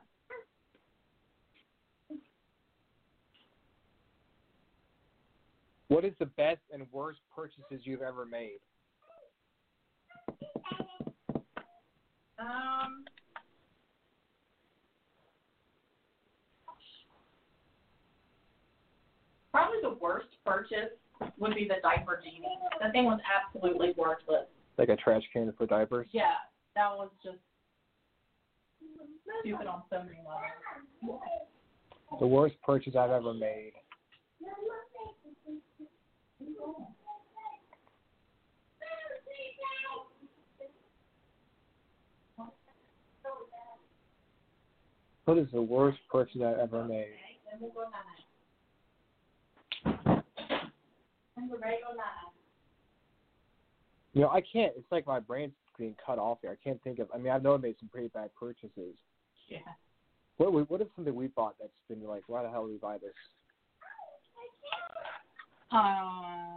What is the best and worst purchases you've ever made? Um. Probably the worst purchase would be the diaper genie. That thing was absolutely worthless. Like a trash can for diapers? Yeah, that was just stupid on so many levels. The worst purchase I've ever made. What is the worst purchase I've ever made? You know, I can't. It's like my brain's being cut off here. I can't think of. I mean, I know I made some pretty bad purchases. Yeah. What What is something we bought that's been like, why the hell did we buy this? Um,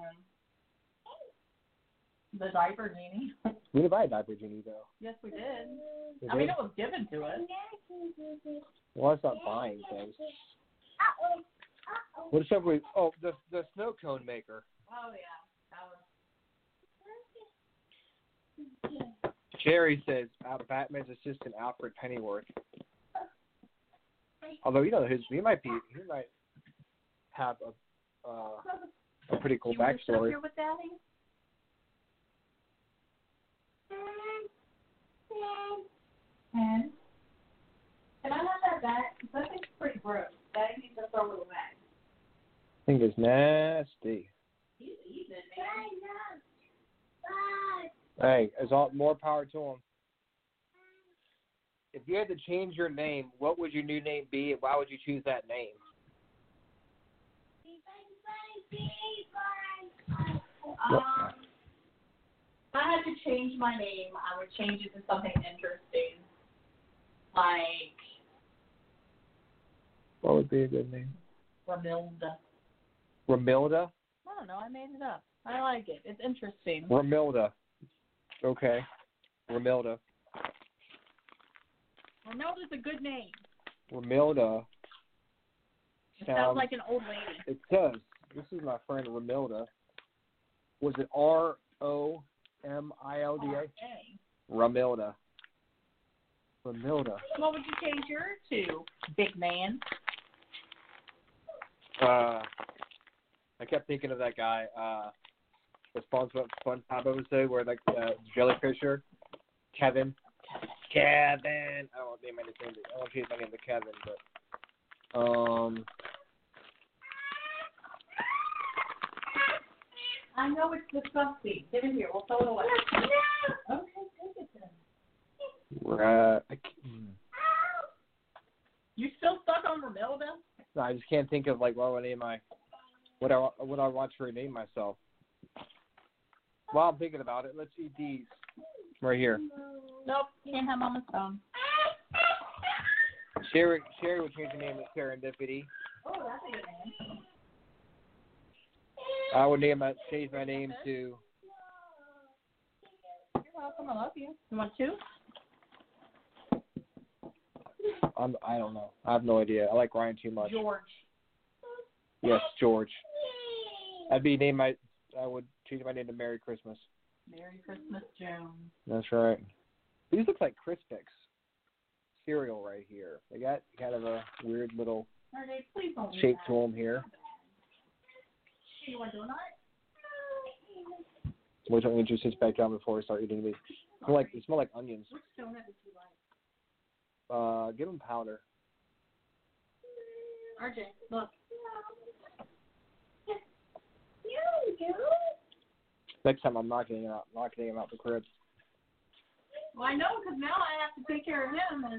the diaper genie. We didn't buy a diaper genie though. Yes, we did. We I mean, did? it was given to us. Well, it's not buying things. What is something? Oh, the the snow cone maker. Oh yeah, that was. Jerry says uh, Batman's assistant Alfred Pennyworth. Although you know his, he might be, he might have a uh, a pretty cool You want to sit up backstory. here with Daddy? And can I have that back? Because I think it's pretty gross. Daddy needs to throw it away. I think it's nasty. He's eating it, man. Hey, there's all more power to him. If you had to change your name, what would your new name be, and why would you choose that name? Um, if I had to change my name, I would change it to something interesting, like What would be a good name? Ramilda. Ramilda? I don't know. I made it up. I like it. It's interesting. Ramilda. Okay. Ramilda. Ramilda's a good name. Ramilda. It sounds like an old lady. It does. This is my friend Ramilda. Was it R O M I L D A? Okay. Ramilda. Ramilda. What would you change yours to, big man? Uh, I kept thinking of that guy. Uh, the SpongeBob SpongeBob episode where like uh, jellyfisher, Kevin. Kevin. I don't want to name anything. I don't change my name to Kevin, but um, I know it's disgusting. Give it here. We'll throw it away. No. Okay, take it then. Right. I can't- You still stuck on Romilda? No, I just can't think of like what I would name my what I what I want to rename myself. While I'm thinking about it, let's eat these right here. Nope, can't have Mama's phone. Sherry Sherry would change the name to Serendipity. Oh, that's a good name. I would name my change my name to. You're welcome. I love you. You want two? I'm, I don't know. I have no idea. I like Ryan too much. George. Yes, George. I'd be named my. I would change my name to Merry Christmas. Merry Christmas, Jones. That's right. These look like Crispix cereal right here. They got kind of a weird little Renee, please don't do shape that. to them here. You want donut? Which I'm going to sit back down before I start eating these. They smell like they smell like onions. Which donut would you like? Uh, give them powder. R J, look. Next time I'm not getting him out, not getting him out the crib. Well, I know, because now I have to take care of him. And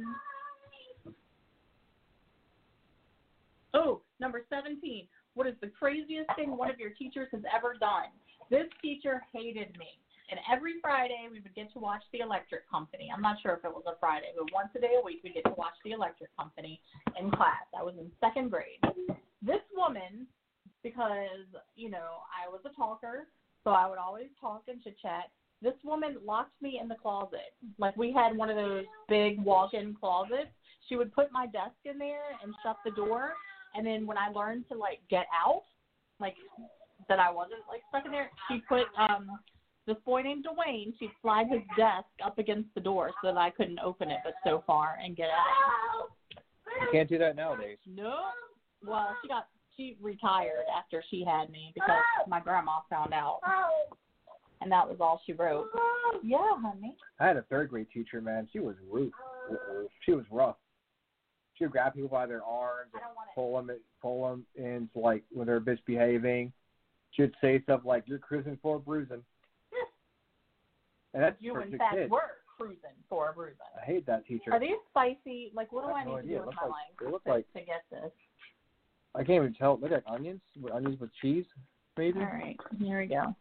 oh, number seventeen. What is the craziest thing one of your teachers has ever done? This teacher hated me. And every Friday we would get to watch The Electric Company. I'm not sure if it was a Friday, but once a day a week we get to watch The Electric Company in class. I was in second grade. This woman, because, you know, I was a talker, so I would always talk and chit-chat. This woman locked me in the closet. Like, we had one of those big walk-in closets. She would put my desk in there and shut the door. And then when I learned to, like, get out, like, that I wasn't, like, stuck in there, she put um, this boy named Dwayne, she'd slide his desk up against the door so that I couldn't open it but so far and get out. You can't do that nowadays. No. Well, she got, she retired after she had me because my grandma found out. And that was all she wrote. Yeah, honey. I had a third grade teacher, man. She was roof. She was rough. She would grab people by their arms and pull them, pull them into, like, when they're misbehaving. She would say stuff like, "You're cruising for a bruising." And that's You, for in the fact, kids. were cruising for a bruising. I hate that teacher. Are these spicy? Like, what do I I have no need to idea. do with It my looks life like- they look to, like- to get this? I can't even tell. Look like onions. With onions with cheese, maybe. All right, here we go.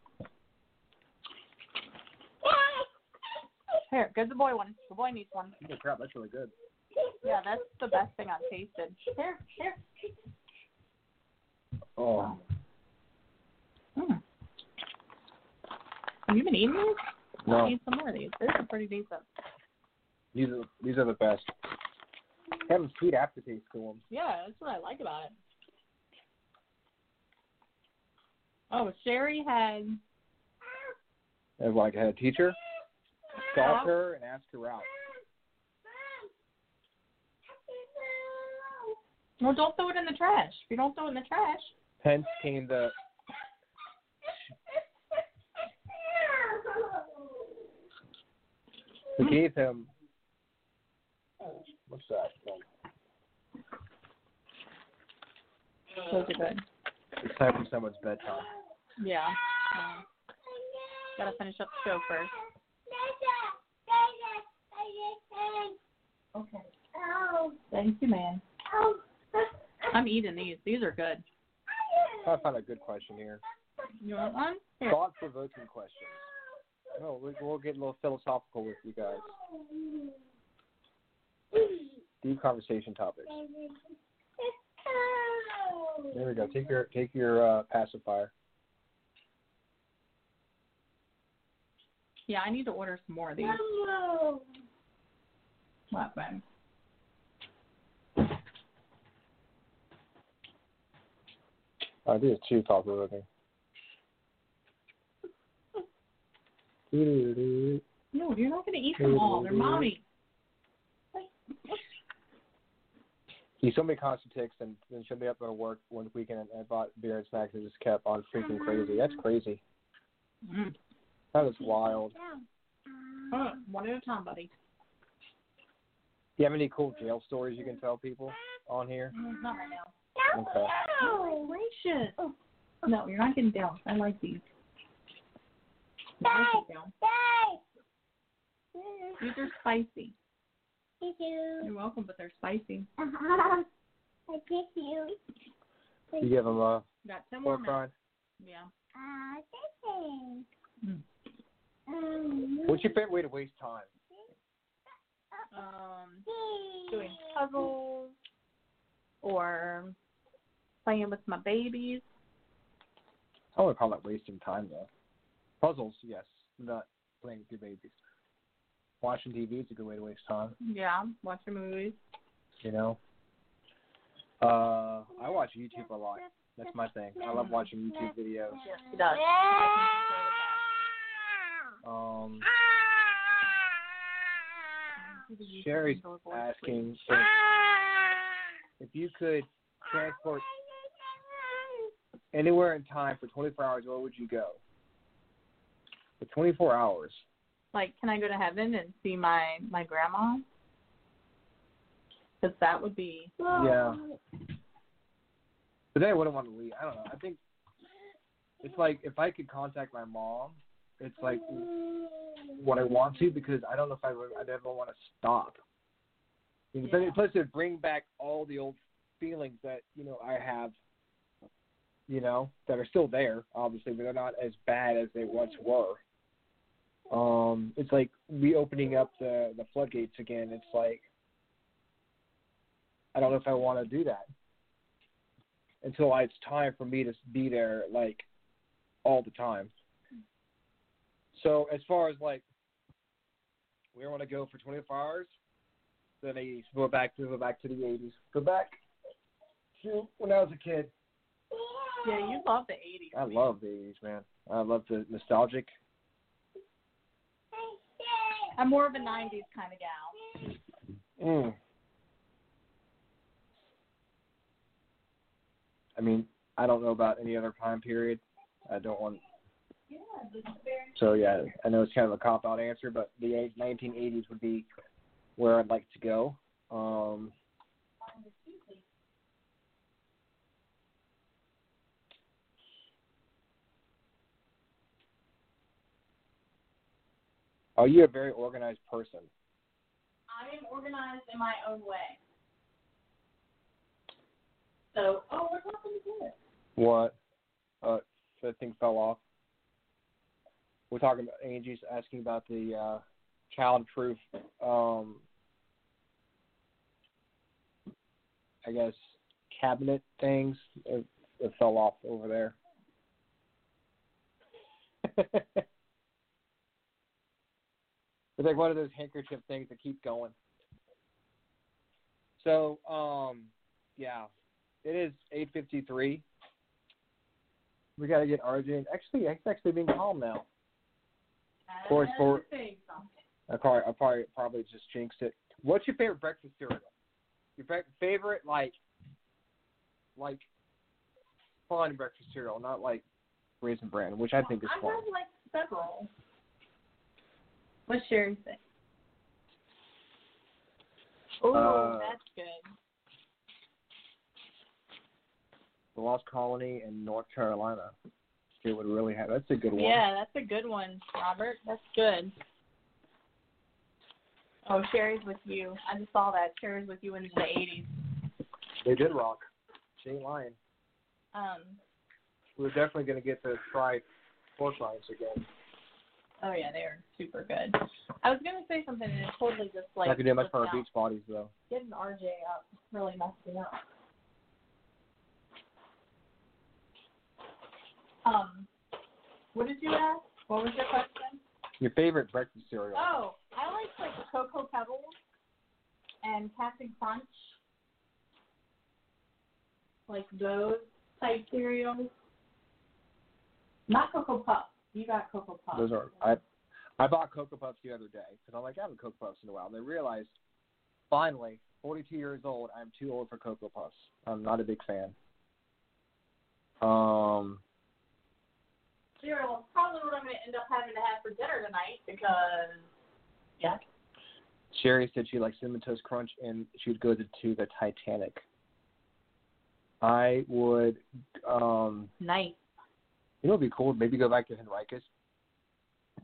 Here, good the boy one. The boy needs one. Holy crap, that's really good. Yeah, that's the best thing I've tasted. Here, here. Oh, Mm. Have you been eating these? No. I need some more of these. These are pretty decent. these are these are the best. They have a sweet aftertaste to them. Yeah, that's what I like about it. Oh, Sherry had. And like I had a teacher, stalk her and ask her out. Well, don't throw it in the trash. If you don't throw it in the trash. Hence came the. We gave him. What's that? Those are good. It's time for someone's bedtime. Yeah. Um, gotta finish up the show first. Okay. Thank you, man. I'm eating these. These are good. I found a good question here. You want one? Here. Thought-provoking questions. No, we, we'll get a little philosophical with you guys. Deep conversation topics. There we go. Take your take your uh, pacifier. Yeah, I need to order some more of these. What, man? I do too thought-provoking. No, you're not gonna eat them all. They're mommy. He showed me concert tickets and then showed me up at work one weekend and I bought beer and snacks and just kept on freaking crazy. That's crazy. Mm. That is wild. Oh, one at a time, buddy. Do you have any cool jail stories you can tell people on here? Mm, not right now. Okay. Oh, gracious. Oh. No, you're not getting down. I like these. These are spicy. Thank you. You're welcome, but they're spicy. Uh-huh. Thank you. You give them a Got ten more pork minutes. rind. Yeah. Uh, thank Mm. Um, What's your favorite way to waste time? Um, doing puzzles or playing with my babies. I wouldn't call that wasting time, though. Puzzles, yes. Not playing with your babies. Watching T V is a good way to waste time, Yeah, watching movies. you know. Uh, I watch YouTube a lot. That's my thing. I love watching YouTube videos. Yes, she does. Um, Sherry's asking if, if you could transport anywhere in time for twenty-four hours, where would you go? For twenty-four hours. Like, can I go to heaven and see my, my grandma? Because that would be... Yeah. But then I wouldn't want to leave. I don't know. I think it's like if I could contact my mom, it's like what I want to, because I don't know if I would, I'd ever want to stop. Because Yeah. plus it would bring back all the old feelings that, you know, I have, you know, that are still there, obviously, but they're not as bad as they once were. Um, it's like reopening up the, the floodgates again. It's like, I don't know if I want to do that until it's time for me to be there, like, all the time. So as far as, like, where I want to go for twenty-four hours, then eighties. Go back to go back to the eighties. Go back to when I was a kid. Yeah, you love the eighties. I love the eighties, man. I love the nostalgic. I'm more of a nineties kind of gal. Mm. I mean, I don't know about any other time period. I don't want. So yeah, I know it's kind of a cop-out answer, but the nineteen eighties would be where I'd like to go. Um, are you a very organized person? I am organized in my own way. So, oh, what happened to this? What? Uh, that thing fell off. We're talking about Angie's asking about the uh, child-proof, um, I guess, cabinet things. It, it fell off over there. It's like one of those handkerchief things that keep going. So, um, yeah, it is eight fifty-three. We got to get R J. In. Actually, it's actually being calm now. Of course, for I probably, I probably probably just jinxed it. What's your favorite breakfast cereal? Your favorite like like fun breakfast cereal, not like Raisin Bran, which I think is fun. I have like several. What's Sherry say? Oh, Uh, that's good. The Lost Colony in North Carolina. It would really have. That's a good one. Yeah, that's a good one, Robert. That's good. Oh, Sherry's with you. I just saw that. Sherry's with you into the eighties. They did rock. She ain't lying. Um. We're definitely going to get to try pork rinds again. Oh, yeah, they are super good. I was going to say something, and it totally just, like, Not going to do much for slipped our out. beach bodies, though. Getting R J up really messed me up. Um, what did you ask? What was your question? Your favorite breakfast cereal? Oh, I like, like, Cocoa Pebbles and Captain Crunch. Like those type cereals. Not Cocoa Puffs. You got Cocoa Puffs. Those are I. I bought Cocoa Puffs the other day because I'm like, I haven't Cocoa Puffs in a while. And I realized, finally, forty-two years old, I'm too old for Cocoa Puffs. I'm not a big fan. Um. Cereal is probably what I'm going to end up having to have for dinner tonight because, yeah. Sherry said she likes Cinnamon Toast Crunch and she would go to, to the Titanic. I would, um, Nice. you know, it'd be cool. Maybe go back to Henricus.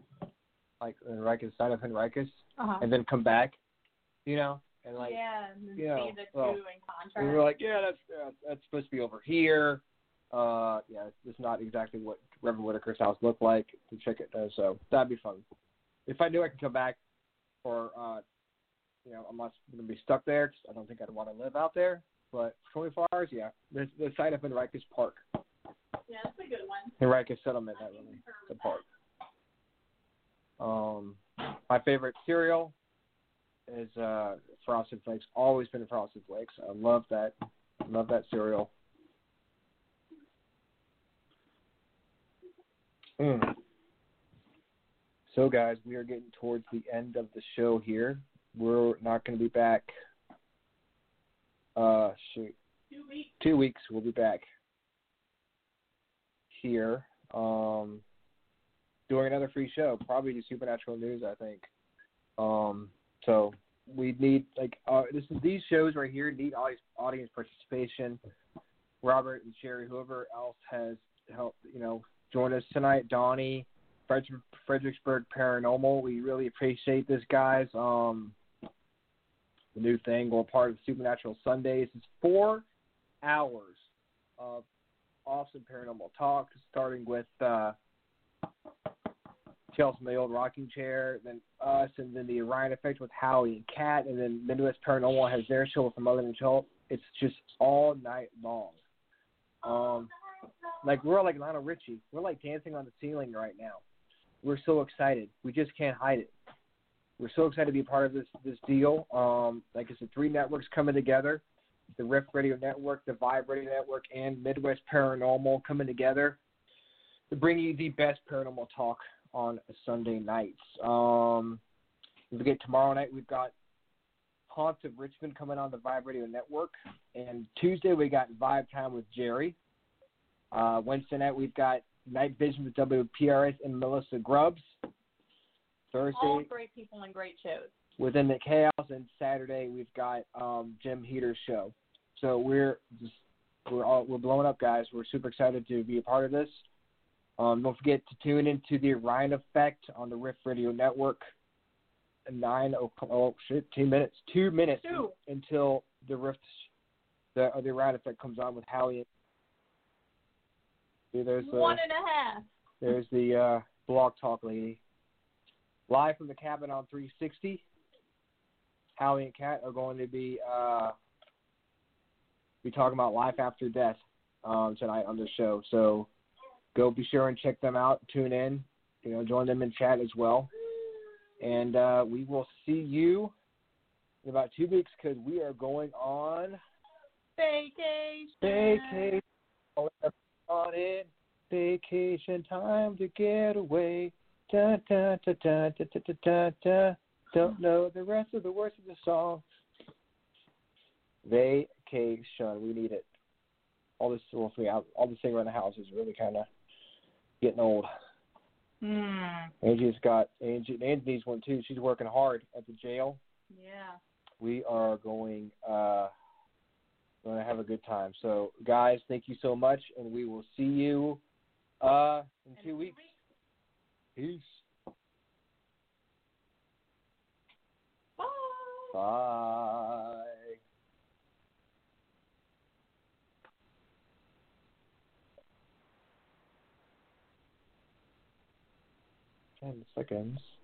like Henriquez, sign up Henriquez, Uh-huh. and then come back, you know, and like yeah, and then you know, see the well, two in contract. we were like, yeah, that's yeah, that's supposed to be over here. Uh, yeah, it's not exactly what Reverend Whitaker's house looked like. The chicken does, so that'd be fun. If I knew I could come back, or uh, you know, I'm not going to be stuck there, 'cause I don't think I'd want to live out there. But for twenty-four hours, yeah, the the sign up in Henriquez Park, Yeah, that's a good one. Henriquez Settlement, that really, the park. Um, my favorite cereal is uh, Frosted Flakes. Always been Frosted Flakes. I love that. Love that cereal. Mm. So, guys, we are getting towards the end of the show here. We're not going to be back. Uh, shoot. Two weeks. Two weeks. We'll be back here. Um, doing another free show, probably the Supernatural News, I think. Um, so we need like uh, this is these shows right here need audience, audience participation. Robert and Sherry, whoever else has helped, you know, join us tonight. Donnie, Fred, Fredericksburg Paranormal. We really appreciate this, guys. Um, the new thing, we're part of Supernatural Sundays. It's four hours of awesome paranormal talk, starting with uh, Chelsea in the Old Rocking Chair, then us, and then the Orion Effect with Howie and Kat, and then Midwest Paranormal has their show with Mother and Chult. It's just all night long. Um, like we're like Lionel Richie. We're like dancing on the ceiling right now. We're so excited. We just can't hide it. We're so excited to be a part of this this deal. Um, like I said, three networks coming together. The Riff Radio Network, the Vibe Radio Network, and Midwest Paranormal coming together to bring you the best paranormal talk on Sunday nights. Um, don't forget, tomorrow night we've got Haunts of Richmond coming on the Vibe Radio Network. And Tuesday we got Vibe Time with Jerry. Uh, Wednesday night we've got Night Vision with W P R S and Melissa Grubbs. Thursday, All great people and great shows. Within the Chaos, and Saturday we've got um, Jim Heater's show. So we're just we're all we're blowing up, guys. We're super excited to be a part of this. Um, don't forget to tune into the Orion Effect on the Riff Radio Network. Nine oh, oh shit, two minutes, two minutes Two. until the Rift, the the Orion Effect comes on with Howie. See, there's the, One and a half. There's the uh, Blog Talk lady. Live from the cabin on three sixty. Howie and Kat are going to be uh, be talking about life after death um, tonight on the show. So go be sure and check them out. Tune in. You know, join them in chat as well. And uh, we will see you in about two weeks because we are going on Vacation. vacation. On it, vacation time to get away. Da, da, da, da, da, da, da, da, da. Don't know the rest of the words of the song. Vacation. We need it. All this, all the singer in the house is really kind of getting old. Hmm. Angie's got Angie. Angie needs one too. She's working hard at the jail. Yeah. We are going. Uh, going to have a good time. So, guys, thank you so much, and we will see you uh, in two weeks. Peace. Bye. Bye. Ten seconds.